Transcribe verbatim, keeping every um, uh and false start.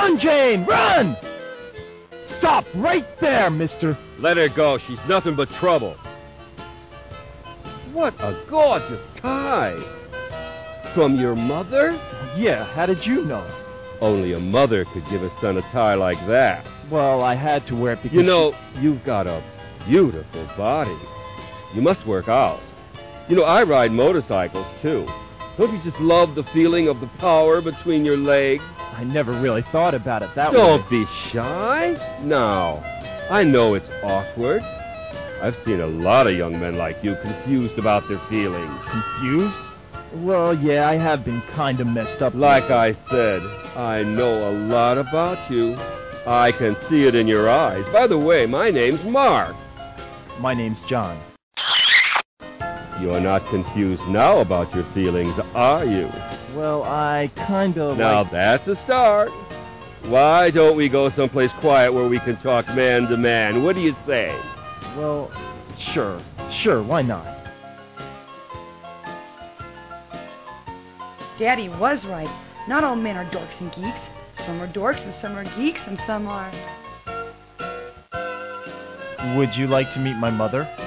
Run, Jane, run! Stop right there, mister. Let her go. She's nothing but trouble. What a gorgeous tie. From your mother? Yeah, how did you know? Only a mother could give a son a tie like that. Well, I had to wear it because... You know, she... you've got a beautiful body. You must work out. You know, I ride motorcycles, too. Don't you just love the feeling of the power between your legs? I never really thought about it that way. Don't be shy. Now, I know it's awkward. I've seen a lot of young men like you confused about their feelings. Confused? Well, yeah, I have been kind of messed up. Like I said, I know a lot about you. I can see it in your eyes. By the way, my name's Mark. My name's John. You're not confused now about your feelings, are you? Well, I kind of Now, like... that's a start. Why don't we go someplace quiet where we can talk man to man? What do you say? Well, sure. Sure, why not? Daddy was right. Not all men are dorks and geeks. Some are dorks and some are geeks and some are... Would you like to meet my mother?